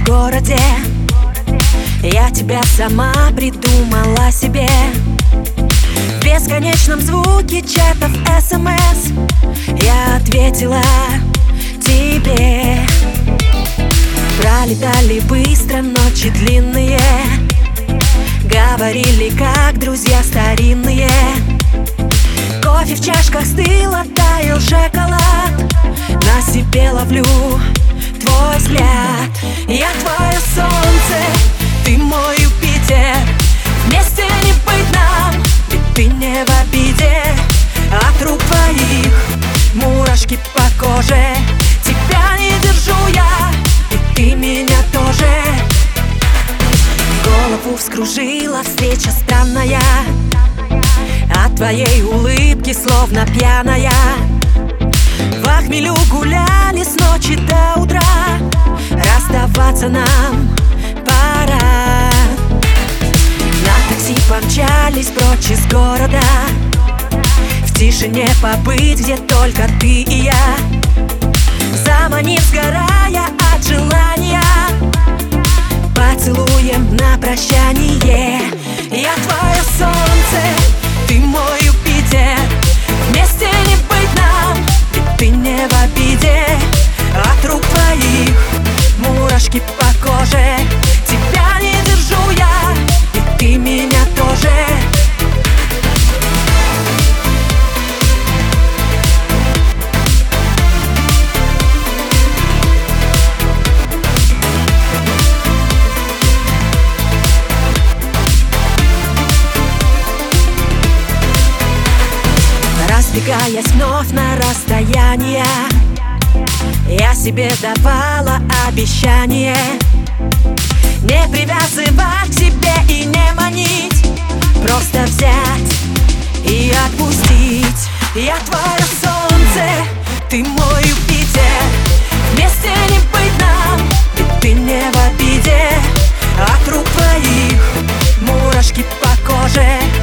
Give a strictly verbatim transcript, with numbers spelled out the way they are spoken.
в городе. Я тебя сама придумала себе. В бесконечном звуке чатов эс эм эс я ответила тебе. Пролетали быстро ночи длинные, говорили как друзья старинные. Кофе в чашках стыл, оттаял шоколад. На себе ловлю твой взгляд. Я твое солнце, ты мой Юпитер. Вместе не быть нам, ведь ты не в обиде. От рук твоих мурашки по коже. Тебя не держу я, и ты меня тоже. Голову вскружила встреча странная. От твоей улыбки словно пьяная. В хмелю гуляли с ночи до утра. Расставаться нам пора. На такси помчались прочь из города. В тишине побыть, где только ты и я. Заманив, сгорая от желания, поцелуем на прощание. Я твое солнце, ты мой Юпитер. Вместе не быть нам, ведь ты не в обиде. От рук твоих мурашки по коже. Тебя не держу я, и ты меня тоже. Разбегаясь вновь на расстояние, я себе давала обещание не привязывать к себе и не манить, просто взять и отпустить. Я твое солнце, ты мой Юпитер. Вместе не быть нам, ведь ты не в обиде. От рук твоих мурашки по коже.